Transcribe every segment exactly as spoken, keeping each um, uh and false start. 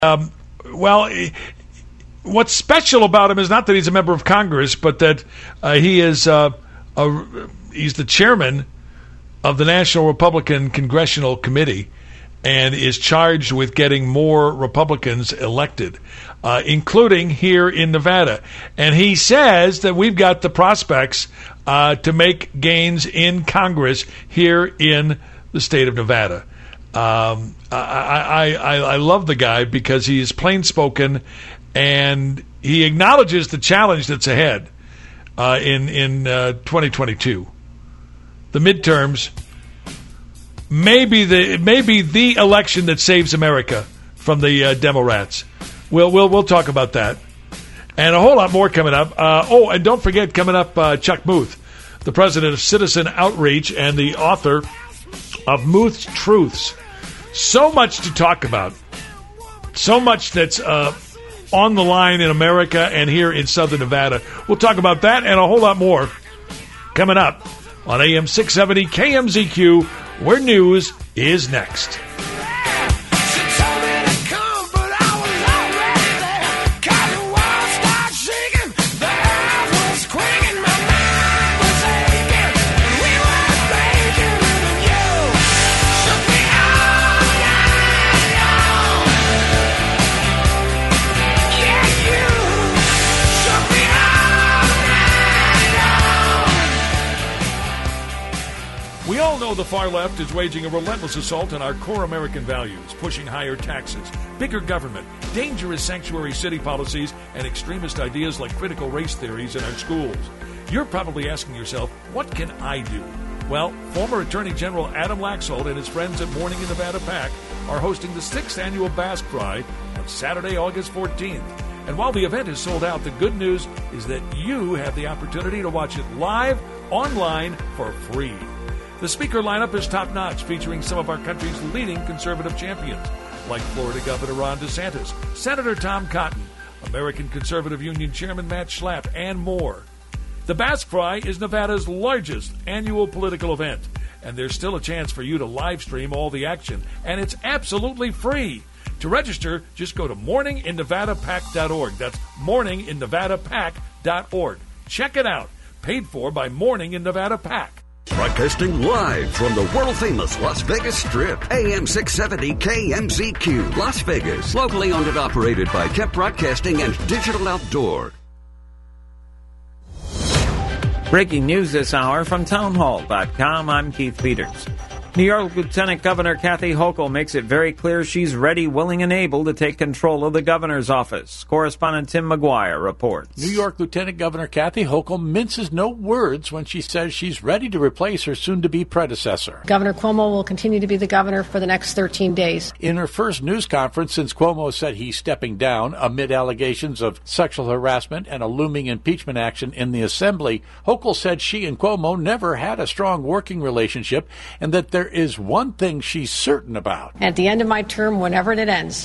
Um, well, what's special about him is not that he's a member of Congress, but that uh, he is uh, a, he's the chairman of the National Republican Congressional Committee and is charged with getting more Republicans elected, uh, including here in Nevada. And he says that we've got the prospects uh, to make gains in Congress here in the state of Nevada. Um, I, I, I, I love the guy because he is plain-spoken and he acknowledges the challenge that's ahead uh, in, in uh, twenty twenty-two. The midterms may be the, may be the election that saves America from the uh, Demo-rats. We'll, we'll, we'll talk about that. And a whole lot more coming up. Uh, oh, and don't forget, coming up, uh, Chuck Muth, the president of Citizen Outreach and the author of Muth's Truths. So much to talk about. So much that's uh, on the line in America and here in Southern Nevada. We'll talk about that and a whole lot more coming up on A M six seventy K M Z Q, where news is next. The far left is waging a relentless assault on our core American values, pushing higher taxes, bigger government, dangerous sanctuary city policies, and extremist ideas like critical race theories in our schools. You're probably asking yourself, what can I do? Well, former Attorney General Adam Laxalt and his friends at Morning in Nevada PAC are hosting the sixth annual Basque Fry on Saturday, August fourteenth. And while the event is sold out, the good news is that you have the opportunity to watch it live, online, for free. The speaker lineup is top-notch, featuring some of our country's leading conservative champions, like Florida Governor Ron DeSantis, Senator Tom Cotton, American Conservative Union Chairman Matt Schlapp, and more. The Basque Fry is Nevada's largest annual political event, and there's still a chance for you to live stream all the action, and it's absolutely free. To register, just go to morning in nevada pac dot org. That's morning in nevada pac dot org. Check it out. Paid for by Morning in Nevada PAC. Broadcasting live from the world-famous Las Vegas Strip, A M six seventy K M Z Q, Las Vegas. Locally owned and operated by Kemp Broadcasting and Digital Outdoor. Breaking news this hour from townhall dot com. I'm Keith Peters. New York Lieutenant Governor Kathy Hochul makes it very clear she's ready, willing, and able to take control of the governor's office. Correspondent Tim McGuire reports. New York Lieutenant Governor Kathy Hochul minces no words when she says she's ready to replace her soon-to-be predecessor. Governor Cuomo will continue to be the governor for the next thirteen days. In her first news conference since Cuomo said he's stepping down amid allegations of sexual harassment and a looming impeachment action in the Assembly, Hochul said she and Cuomo never had a strong working relationship and that there is one thing she's certain about. At the end of my term, whenever it ends,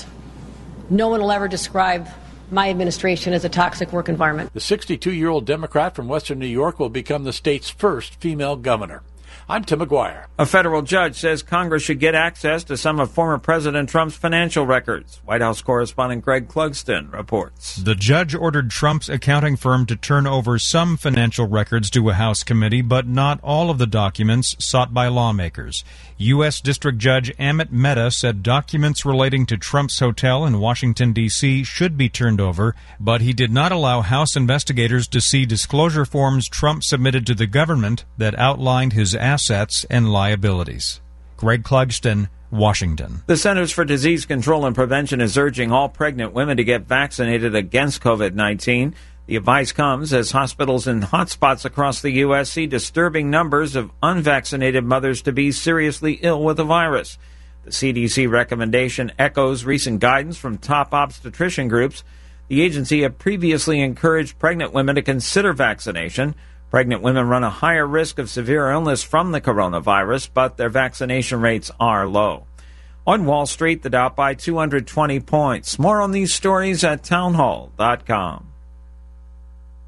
no one will ever describe my administration as a toxic work environment. The sixty-two-year-old Democrat from Western New York will become the state's first female governor. I'm Tim McGuire. A federal judge says Congress should get access to some of former President Trump's financial records. White House correspondent Greg Clugston reports. The judge ordered Trump's accounting firm to turn over some financial records to a House committee, but not all of the documents sought by lawmakers. U S. District Judge Amit Mehta said documents relating to Trump's hotel in Washington, D C should be turned over, but he did not allow House investigators to see disclosure forms Trump submitted to the government that outlined his assets and liabilities. Greg Clugston, Washington. The Centers for Disease Control and Prevention is urging all pregnant women to get vaccinated against covid nineteen. The advice comes as hospitals in hotspots across the U S see disturbing numbers of unvaccinated mothers to be seriously ill with the virus. The C D C recommendation echoes recent guidance from top obstetrician groups. The agency had previously encouraged pregnant women to consider vaccination. Pregnant women run a higher risk of severe illness from the coronavirus, but their vaccination rates are low. On Wall Street, the Dow by two hundred twenty points. More on these stories at townhall dot com.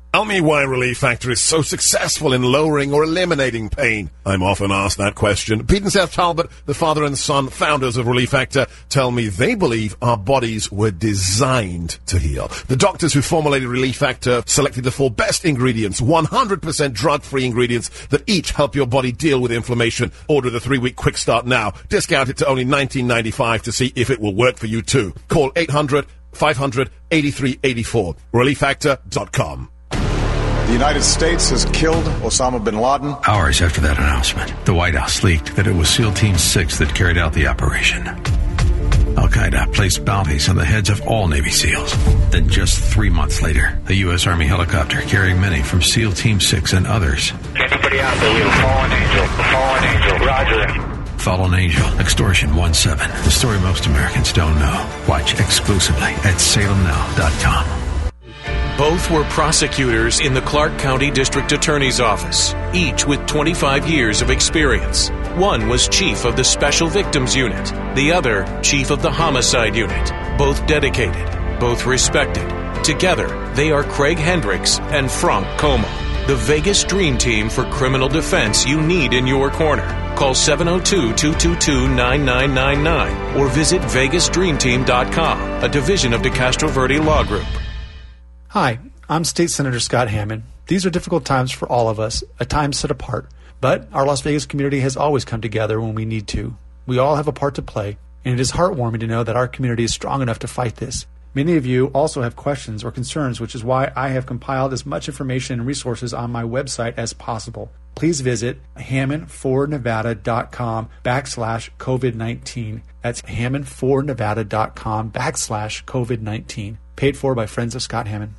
Tell me why Relief Factor is so successful in lowering or eliminating pain. I'm often asked that question. Pete and Seth Talbot, the father and son founders of Relief Factor, tell me they believe our bodies were designed to heal. The doctors who formulated Relief Factor selected the four best ingredients, one hundred percent drug-free ingredients that each help your body deal with inflammation. Order the three-week quick start now. Discount it to only nineteen ninety-five to see if it will work for you too. Call eight hundred, five hundred, eighty-three eighty-four. relief factor dot com. The United States has killed Osama bin Laden. Hours after that announcement, the White House leaked that it was SEAL Team six that carried out the operation. Al-Qaeda placed bounties on the heads of all Navy SEALs. Then just three months later, a U S. Army helicopter carrying many from SEAL Team six and others. Anybody out there? We have a fallen angel. A fallen angel. Roger. Fallen Angel, Extortion one seven. The story most Americans don't know. Watch exclusively at salem now dot com. Both were prosecutors in the Clark County District Attorney's Office, each with twenty-five years of experience. One was chief of the Special Victims Unit, the other chief of the Homicide Unit. Both dedicated, both respected. Together, they are Craig Hendricks and Frank Como, the Vegas dream team for criminal defense you need in your corner. Call seven oh two, two two two, nine nine nine nine or visit vegas dream team dot com, a division of DeCastro Verde Law Group. Hi, I'm State Senator Scott Hammond. These are difficult times for all of us, a time set apart. But our Las Vegas community has always come together when we need to. We all have a part to play, and it is heartwarming to know that our community is strong enough to fight this. Many of you also have questions or concerns, which is why I have compiled as much information and resources on my website as possible. Please visit hammond for nevada dot com backslash COVID nineteen. That's hammond for nevada dot com backslash COVID nineteen. Paid for by Friends of Scott Hammond.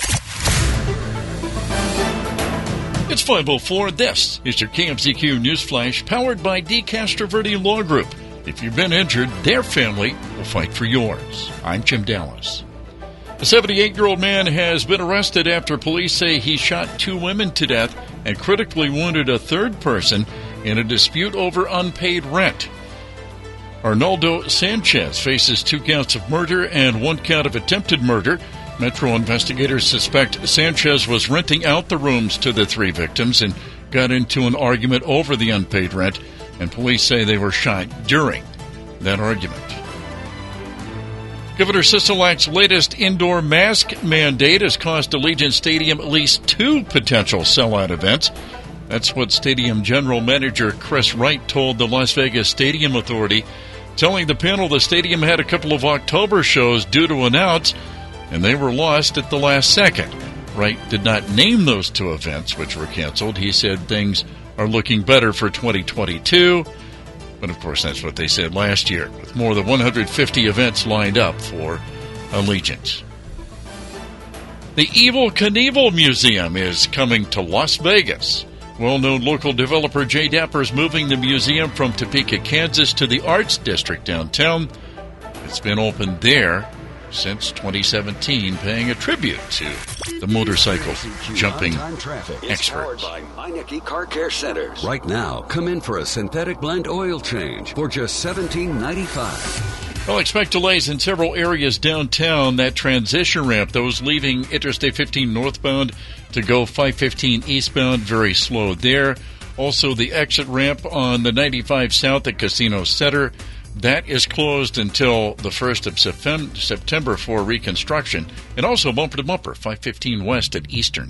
It's five oh four. This is your K M Z Q News Flash, powered by DeCastro Verde Law Group. If you've been injured, their family will fight for yours. I'm Jim Dallas. A seventy-eight-year-old man has been arrested after police say he shot two women to death and critically wounded a third person in a dispute over unpaid rent. Arnaldo Sanchez faces two counts of murder and one count of attempted murder. Metro investigators suspect Sanchez was renting out the rooms to the three victims and got into an argument over the unpaid rent, and police say they were shot during that argument. Governor Sisolak's latest indoor mask mandate has cost Allegiant Stadium at least two potential sellout events. That's what Stadium General Manager Chris Wright told the Las Vegas Stadium Authority, telling the panel the stadium had a couple of October shows due to announce, and they were lost at the last second. Wright did not name those two events, which were canceled. He said things are looking better for twenty twenty-two. But, of course, that's what they said last year, with more than one hundred fifty events lined up for Allegiant. The Evel Knievel Museum is coming to Las Vegas. Well-known local developer Jay Dapper is moving the museum from Topeka, Kansas to the Arts District downtown. It's been open there since twenty seventeen, paying a tribute to the motorcycle jumping experts. Powered by Meineke Car Care Centers. Right now, come in for a synthetic blend oil change for just seventeen ninety-five. Well, expect delays in several areas downtown. That transition ramp, those leaving Interstate fifteen northbound to go five fifteen eastbound, very slow there. Also, the exit ramp on the ninety-five south at Casino Center, that is closed until the first of September for reconstruction. And also bumper to bumper, five fifteen west at Eastern.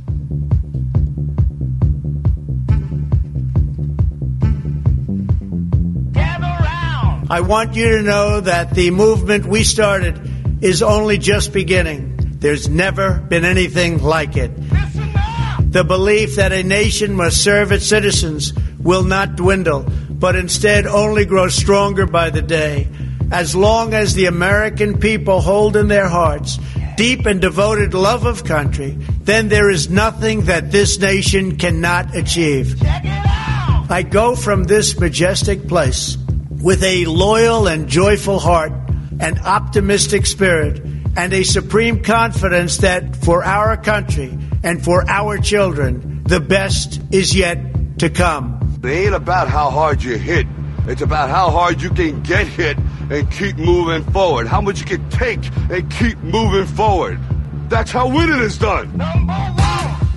I want you to know that the movement we started is only just beginning. There's never been anything like it. The belief that a nation must serve its citizens will not dwindle, but instead only grow stronger by the day. As long as the American people hold in their hearts deep and devoted love of country, then there is nothing that this nation cannot achieve. I go from this majestic place with a loyal and joyful heart, an optimistic spirit, and a supreme confidence that for our country and for our children, the best is yet to come. It ain't about how hard you hit. It's about how hard you can get hit and keep moving forward. How much you can take and keep moving forward. That's how winning is done. Number one.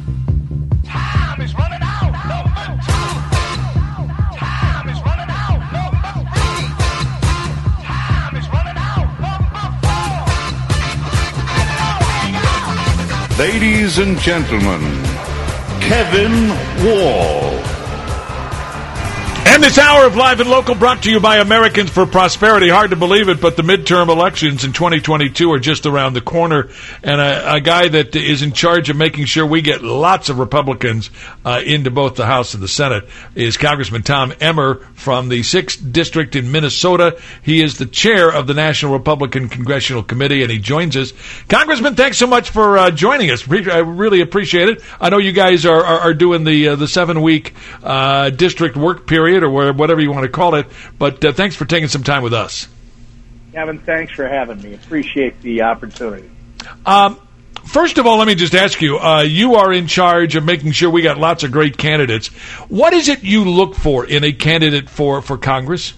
Ladies and gentlemen, Kevin Wall. And this hour of Live and Local brought to you by Americans for Prosperity. Hard to believe it, but the midterm elections in twenty twenty-two are just around the corner. And a, a guy that is in charge of making sure we get lots of Republicans uh, into both the House and the Senate is Congressman Tom Emmer from the sixth District in Minnesota. He is the chair of the National Republican Congressional Committee, and he joins us. Congressman, thanks so much for uh, joining us. I really appreciate it. I know you guys are, are, are doing the, uh, the seven-week uh, district work period, or whatever you want to call it, but uh, thanks for taking some time with us. Kevin, thanks for having me. Appreciate the opportunity. Um, first of all, let me just ask you, uh, you are in charge of making sure we got lots of great candidates. What is it you look for in a candidate for, for Congress?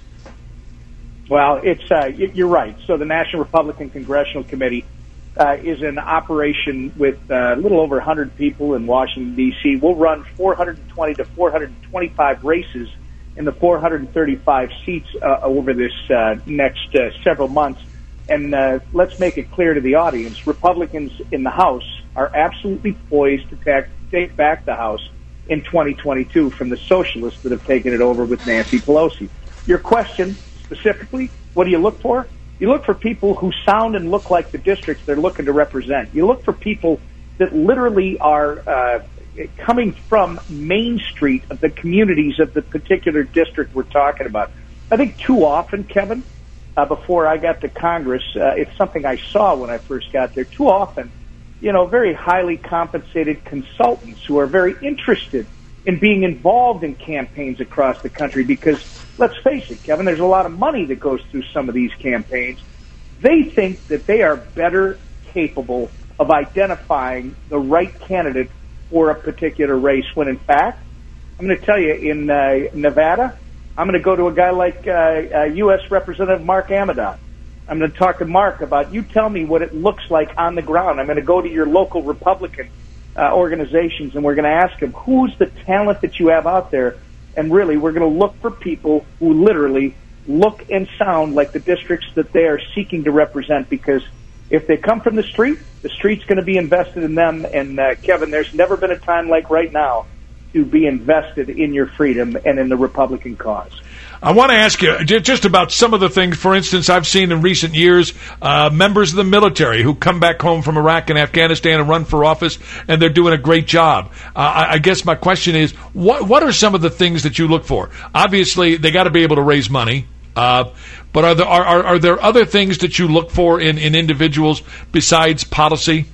Well, it's uh, you're right. So the National Republican Congressional Committee uh, is an operation with uh, a little over one hundred people in Washington, D C We'll run four hundred twenty to four hundred twenty-five races in the four hundred thirty-five seats uh, over this uh, next uh, several months. And uh, let's make it clear to the audience, Republicans in the House are absolutely poised to take, take back the House in twenty twenty-two from the socialists that have taken it over with Nancy Pelosi. Your question specifically, what do you look for? You look for people who sound and look like the districts they're looking to represent. You look for people that literally are uh, coming from Main Street of the communities of the particular district we're talking about. I think too often, Kevin, uh, before I got to Congress, uh, it's something I saw when I first got there. Too often, you know, very highly compensated consultants who are very interested in being involved in campaigns across the country because, let's face it, Kevin, there's a lot of money that goes through some of these campaigns. They think that they are better capable of identifying the right candidate for a particular race, when in fact, I'm going to tell you, in uh, Nevada, I'm going to go to a guy like uh, uh, U S Representative Mark Amidon. I'm going to talk to Mark about, you tell me what it looks like on the ground. I'm going to go to your local Republican uh, organizations, and we're going to ask them, who's the talent that you have out there? And really, we're going to look for people who literally look and sound like the districts that they are seeking to represent, because if they come from the street, the street's going to be invested in them. And, uh, Kevin, there's never been a time like right now to be invested in your freedom and in the Republican cause. I want to ask you just about some of the things, for instance, I've seen in recent years, uh, members of the military who come back home from Iraq and Afghanistan and run for office, and they're doing a great job. Uh, I, I guess my question is, what what are some of the things that you look for? Obviously, they got to be able to raise money. Uh, but are there are, are are there other things that you look for in, in individuals besides policy?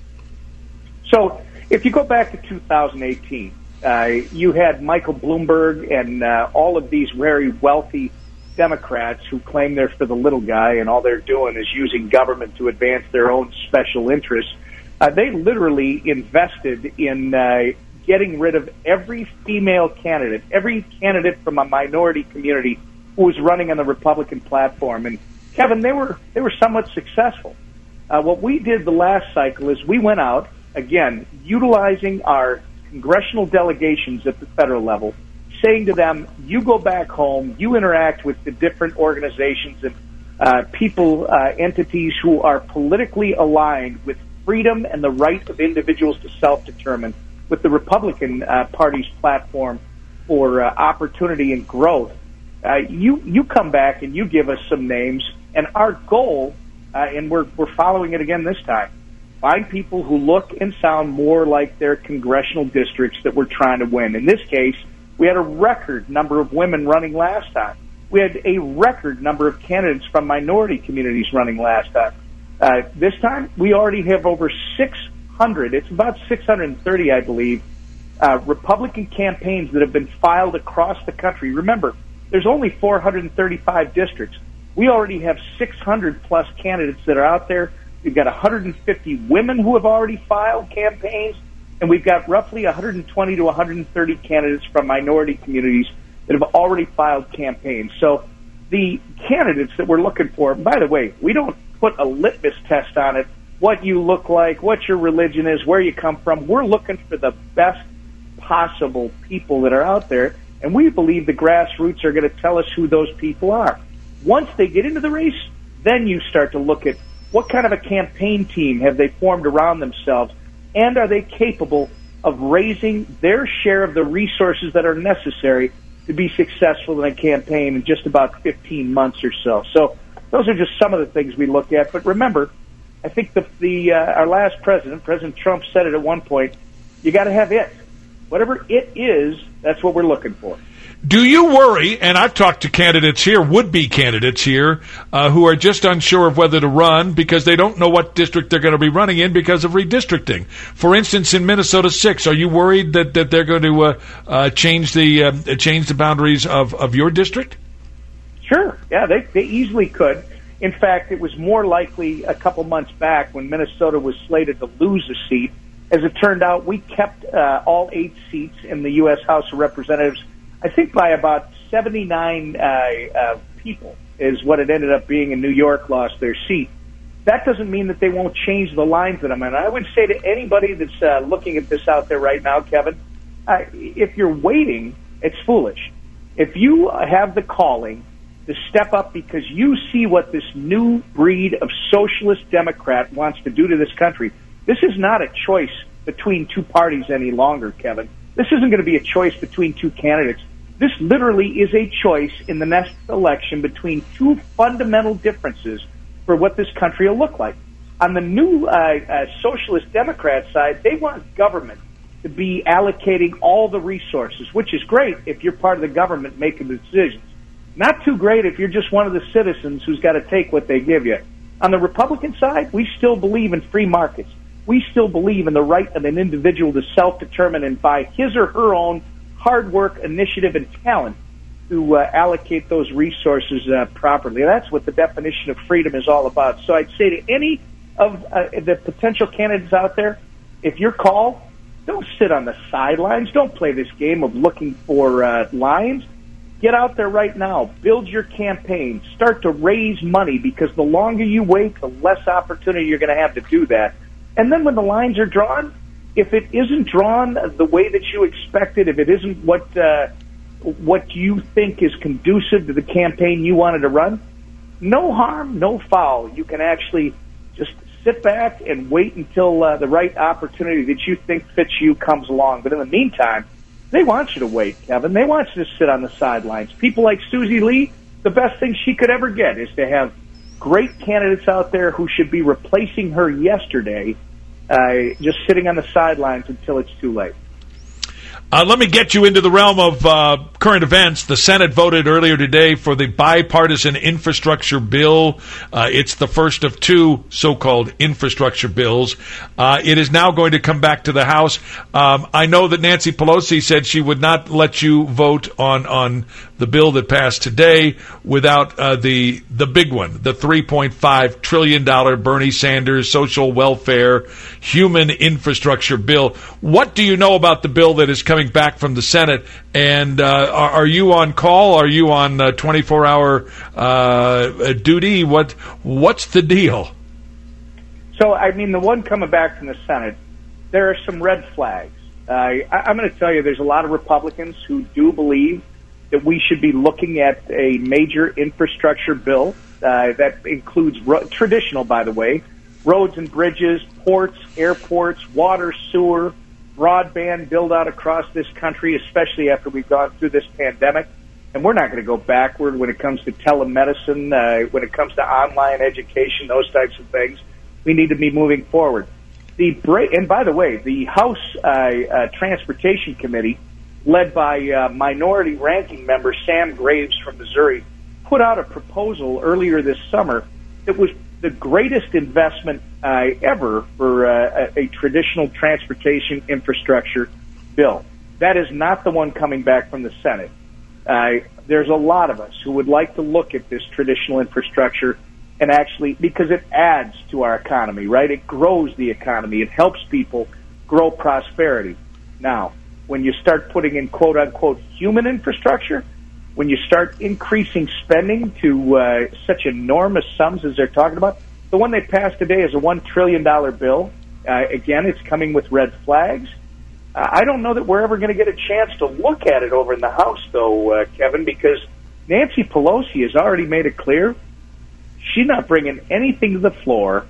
So, if you go back to two thousand eighteen, uh, you had Michael Bloomberg and uh, all of these very wealthy Democrats who claim they're for the little guy, and all they're doing is using government to advance their own special interests. Uh, they literally invested in uh, getting rid of every female candidate, every candidate from a minority community who was running on the Republican platform. And Kevin, they were they were somewhat successful. Uh, what we did the last cycle is we went out, again, utilizing our congressional delegations at the federal level, saying to them, you go back home, you interact with the different organizations and uh, people, uh, entities who are politically aligned with freedom and the right of individuals to self-determine, with the Republican uh, Party's platform for uh, opportunity and growth. Uh, you you come back and you give us some names, and our goal, uh, and we're we're following it again this time, find people who look and sound more like their congressional districts that we're trying to win. In this case, we had a record number of women running last time. We had a record number of candidates from minority communities running last time. Uh, this time, we already have over six hundred, it's about six hundred thirty, I believe, uh, Republican campaigns that have been filed across the country. Remember, there's only four hundred thirty-five districts. We already have six hundred plus candidates that are out there. We've got one hundred fifty women who have already filed campaigns, and we've got roughly one hundred twenty to one hundred thirty candidates from minority communities that have already filed campaigns. So the candidates that we're looking for, by the way, we don't put a litmus test on it, what you look like, what your religion is, where you come from. We're looking for the best possible people that are out there, and we believe the grassroots are going to tell us who those people are. Once they get into the race, then you start to look at what kind of a campaign team have they formed around themselves And are they capable of raising their share of the resources that are necessary to be successful in a campaign in just about fifteen months or so? So those are just some of the things we look at. But remember, I think the, the uh, our last president, President Trump, said it at one point, you got to have it. Whatever it is, that's what we're looking for. Do you worry, and I've talked to candidates here, would-be candidates here, uh, who are just unsure of whether to run because they don't know what district they're going to be running in because of redistricting. For instance, in Minnesota six, are you worried that, that they're going to uh, uh, change the uh, change the boundaries of, of your district? Sure. Yeah, they, they easily could. In fact, it was more likely a couple months back when Minnesota was slated to lose a seat. As it turned out, we kept uh, all eight seats in the U S House of Representatives, I think by about seventy-nine uh, uh, people is what it ended up being, in New York lost their seat. That doesn't mean that they won't change the lines that I'm in. I would say to anybody that's uh, looking at this out there right now, Kevin, uh, if you're waiting, it's foolish. If you have the calling to step up because you see what this new breed of socialist Democrat wants to do to this country, this is not a choice between two parties any longer, Kevin. This isn't going to be a choice between two candidates. This literally is a choice in the next election between two fundamental differences for what this country will look like. On the new uh, uh, socialist Democrat side, they want government to be allocating all the resources, which is great if you're part of the government making the decisions. Not too great if you're just one of the citizens who's got to take what they give you. On the Republican side, we still believe in free markets. We still believe in the right of an individual to self-determine and by his or her own hard work, initiative, and talent to uh, allocate those resources uh, properly. That's what the definition of freedom is all about. So I'd say to any of uh, the potential candidates out there, if you're called, don't sit on the sidelines. Don't play this game of looking for uh, lines. Get out there right now. Build your campaign. Start to raise money, because the longer you wait, the less opportunity you're going to have to do that. And then when the lines are drawn, if it isn't drawn the way that you expected, if it isn't what uh, what you think is conducive to the campaign you wanted to run, no harm, no foul. You can actually just sit back and wait until uh, the right opportunity that you think fits you comes along. But in the meantime, they want you to wait, Kevin. They want you to sit on the sidelines. People like Susie Lee, the best thing she could ever get is to have great candidates out there who should be replacing her yesterday, Uh, just sitting on the sidelines until it's too late. Uh, let me get you into the realm of uh, current events. The Senate voted earlier today for the bipartisan infrastructure bill. Uh, it's the first of two so-called infrastructure bills. Uh, it is now going to come back to the House. Um, I know that Nancy Pelosi said she would not let you vote on, on the bill that passed today without uh, the the big one, the three point five trillion dollars Bernie Sanders social welfare human infrastructure bill. What do you know about the bill that is coming back from the Senate? And uh, are, are you on call? Are you on uh, twenty-four hour uh, duty? What What's the deal? So, I mean, the one coming back from the Senate, there are some red flags. Uh, I, I'm going to tell you, there's a lot of Republicans who do believe that we should be looking at a major infrastructure bill uh, that includes ro- traditional, by the way, roads and bridges, ports, airports, water, sewer, broadband build out across this country, especially after we've gone through this pandemic. And we're not going to go backward when it comes to telemedicine, uh, when it comes to online education, those types of things. We need to be moving forward. The bra- And by the way, the House uh, uh, Transportation Committee, led by uh, minority ranking member Sam Graves from Missouri, put out a proposal earlier this summer that was the greatest investment uh, ever for uh, a, a traditional transportation infrastructure bill. That is not the one coming back from the Senate. Uh, there's a lot of us who would like to look at this traditional infrastructure and actually, because it adds to our economy, right? It grows the economy. It helps people grow prosperity. Now, when you start putting in quote-unquote human infrastructure, when you start increasing spending to uh, such enormous sums as they're talking about, the one they passed today is a one trillion dollars bill. Uh, again, it's coming with red flags. Uh, I don't know that we're ever going to get a chance to look at it over in the House, though, uh, Kevin, because Nancy Pelosi has already made it clear she's not bringing anything to the floor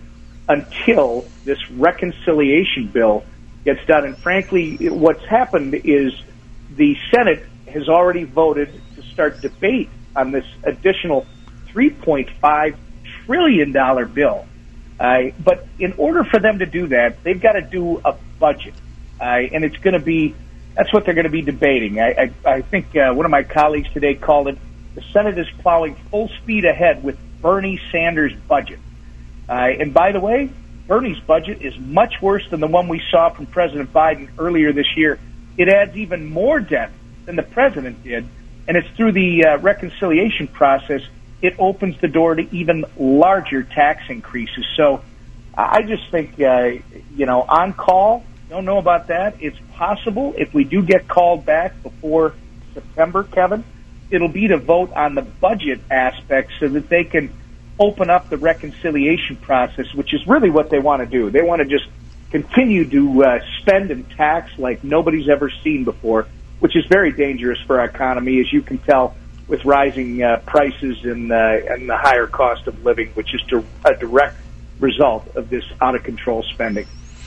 until this reconciliation bill gets done. And frankly, what's happened is the Senate has already voted to start debate on this additional three point five trillion dollars bill. Uh, but in order for them to do that, they've got to do a budget. Uh, and it's going to be, that's what they're going to be debating. I, I, I think uh, one of my colleagues today called it, the Senate is plowing full speed ahead with Bernie Sanders' budget. Uh, and by the way, Bernie's budget is much worse than the one we saw from President Biden earlier this year. It adds even more debt than the president did, and it's through the uh, reconciliation process it opens the door to even larger tax increases. So I just think, uh, you know, on call, don't know about that. It's possible if we do get called back before September, Kevin, it'll be to vote on the budget aspect so that they can open up the reconciliation process, which is really what they want to do. They want to just continue to uh, spend and tax like nobody's ever seen before, which is very dangerous for our economy, as you can tell with rising uh, prices and, uh, and the higher cost of living, which is di- a direct result of this out-of-control spending.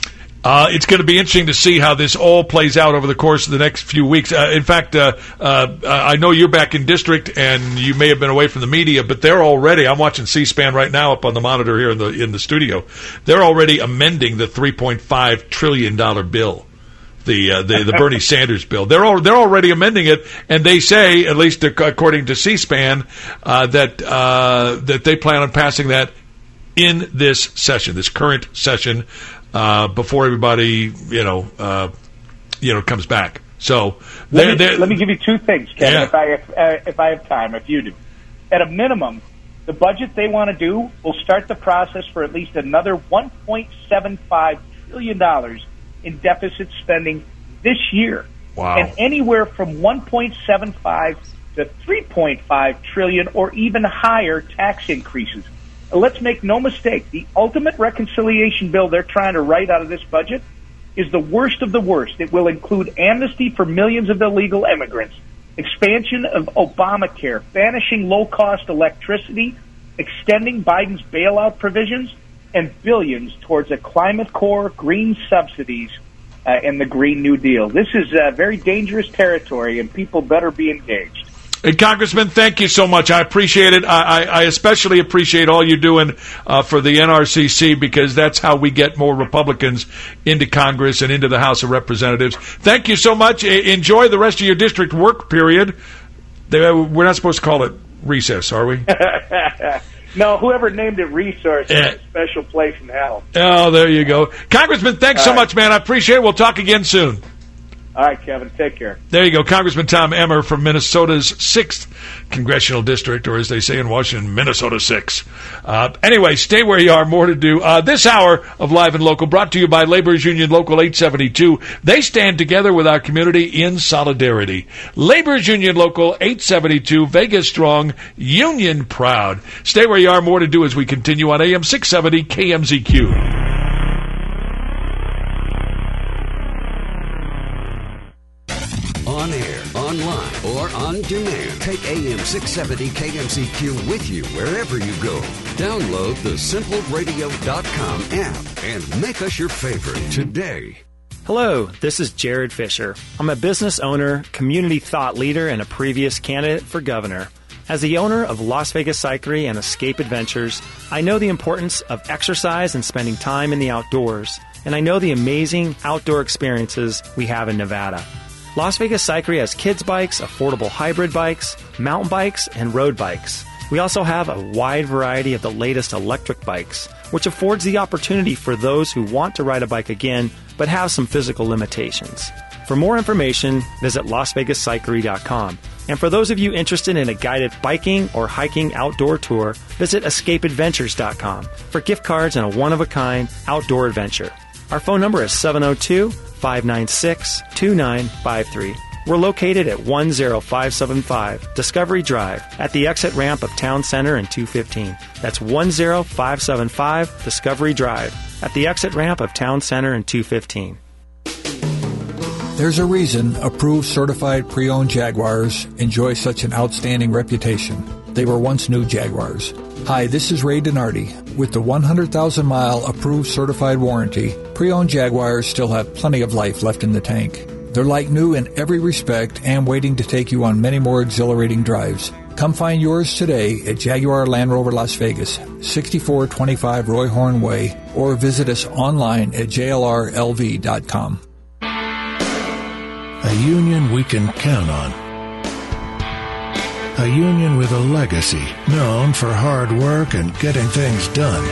Uh, it's going to be interesting to see how this all plays out over the course of the next few weeks. Uh, in fact, uh, uh, I know you're back in district, and you may have been away from the media, but they're already, I'm watching C-SPAN right now up on the monitor here in the in the studio, they're already amending the three point five trillion dollars bill. The, uh, the the Bernie Sanders bill. They're all, they're already amending it, and they say, at least according to C-SPAN, uh, that uh, that they plan on passing that in this session, this current session, uh, before everybody, you know, uh, you know, comes back. So let me, let me give you two things, Kevin. Yeah. If I if, uh, if I have time, if you do, at a minimum, the budget they want to do will start the process for at least another one point seven five trillion dollars in deficit spending this year. Wow. And anywhere from one point seven five to three point five trillion or even higher tax increases. Let's make no mistake, the ultimate reconciliation bill they're trying to write out of this budget is the worst of the worst. It will include amnesty for millions of illegal immigrants, expansion of Obamacare, banishing low-cost electricity, extending Biden's bailout provisions, and billions towards a climate core, green subsidies, uh, and the Green New Deal. This is uh, very dangerous territory, and people better be engaged. And Congressman, thank you so much. I appreciate it. I, I, I especially appreciate all you're doing uh, for the N R C C, because that's how we get more Republicans into Congress and into the House of Representatives. Thank you so much. E- enjoy the rest of your district work period. They, we're not supposed to call it recess, are we? No, whoever named it resource Yeah. has a special place in hell. Oh, there you go. Congressman, thanks All so right. much, man. I appreciate it. We'll talk again soon. All right, Kevin, take care. There you go. Congressman Tom Emmer from Minnesota's sixth Congressional District, or as they say in Washington, Minnesota six. Uh, anyway, stay where you are. More to do. Uh, this hour of Live and Local brought to you by Laborers Union Local eight seventy-two. They stand together with our community in solidarity. Laborers Union Local eight seventy-two, Vegas strong, union proud. Stay where you are. More to do as we continue on A M six seventy K M Z Q. On air, online, or on demand. Take A M six seventy K M Z Q with you wherever you go. Download the simple radio dot com app and make us your favorite today. Hello, this is Jared Fisher. I'm a business owner, community thought leader, and a previous candidate for governor. As the owner of Las Vegas Cyclery and Escape Adventures, I know the importance of exercise and spending time in the outdoors, and I know the amazing outdoor experiences we have in Nevada. Las Vegas Cyclery has kids bikes, affordable hybrid bikes, mountain bikes, and road bikes. We also have a wide variety of the latest electric bikes, which affords the opportunity for those who want to ride a bike again but have some physical limitations. For more information, visit las vegas cyclery dot com. And for those of you interested in a guided biking or hiking outdoor tour, visit escape adventures dot com for gift cards and a one-of-a-kind outdoor adventure. Our phone number is seven oh two, five nine six, two nine five three. We're located at one oh five seven five Discovery Drive at the exit ramp of Town Center and two fifteen. That's one oh five seven five Discovery Drive at the exit ramp of Town Center and two fifteen. There's a reason approved certified pre-owned Jaguars enjoy such an outstanding reputation. They were once new Jaguars. Hi, this is Ray Donardi. With the one hundred thousand mile approved certified warranty, pre-owned Jaguars still have plenty of life left in the tank. They're like new in every respect and waiting to take you on many more exhilarating drives. Come find yours today at Jaguar Land Rover Las Vegas, sixty-four twenty-five Roy Horn Way, or visit us online at J L R L V dot com. A union we can count on. A union with a legacy known for hard work and getting things done.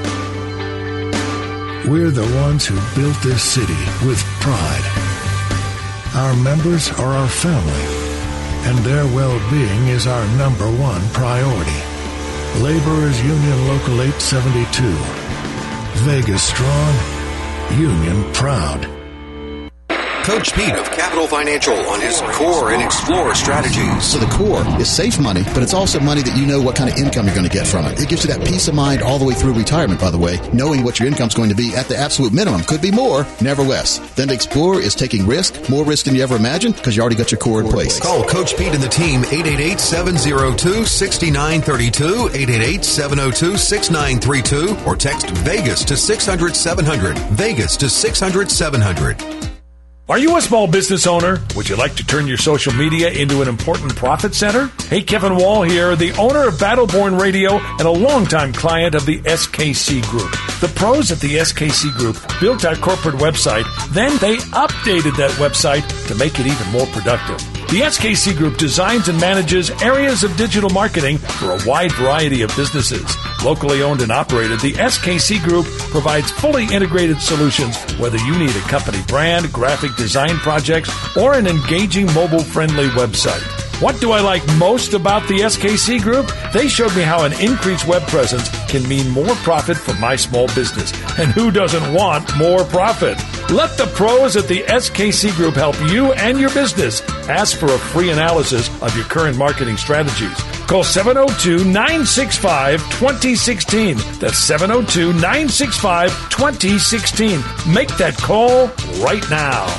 We're the ones who built this city with pride. Our members are our family, and their well-being is our number one priority. Laborers Union Local eight seventy-two. Vegas strong, union proud. Coach Pete of Capital Financial on his Core and Explore strategies. So the core is safe money, but it's also money that you know what kind of income you're going to get from it. It gives you that peace of mind all the way through retirement, by the way, knowing what your income's going to be at the absolute minimum. Could be more, never less. Then Explore is taking risk, more risk than you ever imagined, because you already got your core in place. Call Coach Pete and the team, eight eight eight, seven oh two, six nine three two, eight eight eight, seven oh two, six nine three two, or text Vegas to six hundred, seven hundred. Vegas to six hundred, seven hundred. Are you a small business owner? Would you like to turn your social media into an important profit center? Hey, Kevin Wall here, the owner of Battleborn Radio and a longtime client of the S K C Group. The pros at the S K C Group built our corporate website, then they updated that website to make it even more productive. The S K C Group designs and manages areas of digital marketing for a wide variety of businesses. Locally owned and operated, the S K C Group provides fully integrated solutions, whether you need a company brand, graphic design projects, or an engaging mobile-friendly website. What do I like most about the S K C Group? They showed me how an increased web presence can mean more profit for my small business. And who doesn't want more profit? Let the pros at the S K C Group help you and your business. Ask for a free analysis of your current marketing strategies. Call seven oh two, nine six five, two oh one six. That's seven oh two, nine six five, two oh one six. Make that call right now.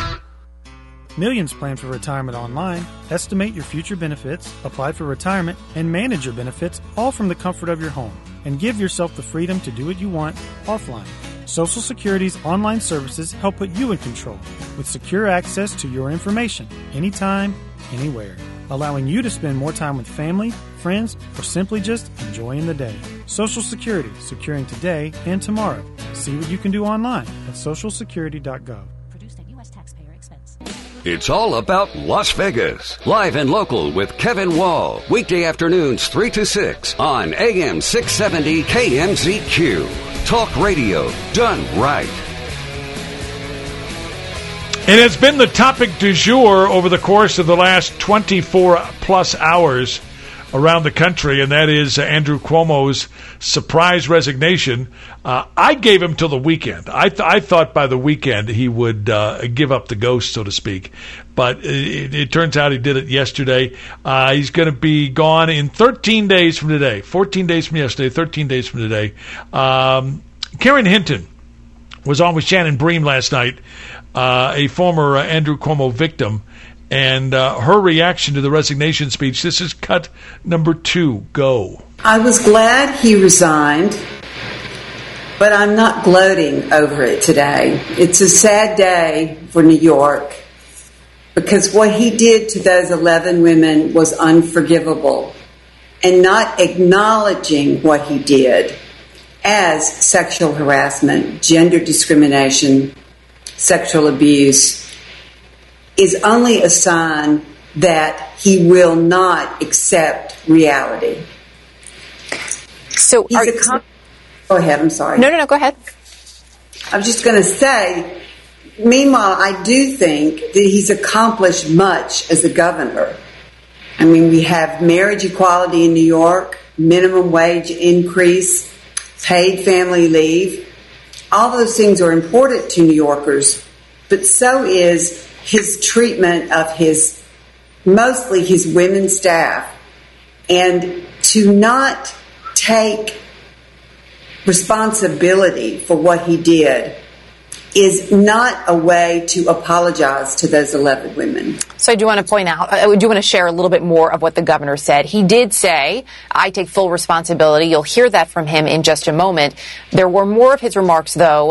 Millions plan for retirement online. Estimate your future benefits, apply for retirement, and manage your benefits all from the comfort of your home. And give yourself the freedom to do what you want offline. Social Security's online services help put you in control with secure access to your information anytime, anywhere, allowing you to spend more time with family, friends, or simply just enjoying the day. Social Security, securing today and tomorrow. See what you can do online at social security dot gov. It's all about Las Vegas. Live and local with Kevin Wall. Weekday afternoons three to six on A M six seventy K M Z Q. Talk radio done right. It has been the topic du jour over the course of the last twenty-four plus hours around the country, and that is Andrew Cuomo's surprise resignation. Uh, I gave him till the weekend. I, th- I thought by the weekend he would uh, give up the ghost, so to speak. But it, it turns out he did it yesterday. Uh, he's going to be gone in thirteen days from today. fourteen days from yesterday, thirteen days from today. Um, Karen Hinton was on with Shannon Bream last night, uh, a former uh, Andrew Cuomo victim. And uh, her reaction to the resignation speech. This is cut number two. Go. I was glad he resigned, but I'm not gloating over it today. It's a sad day for New York because what he did to those eleven women was unforgivable. And not acknowledging what he did as sexual harassment, gender discrimination, sexual abuse is only a sign that he will not accept reality. So, He's are, a com- go ahead. I'm sorry. No, no, no. Go ahead. I was just going to say. Meanwhile, I do think that he's accomplished much as a governor. I mean, we have marriage equality in New York, minimum wage increase, paid family leave. All those things are important to New Yorkers, but so is his treatment of his, mostly his women staff, and to not take responsibility for what he did is not a way to apologize to those eleven women. So I do want to point out, I do want to share a little bit more of what the governor said. He did say, I take full responsibility. You'll hear that from him in just a moment. There were more of his remarks, though,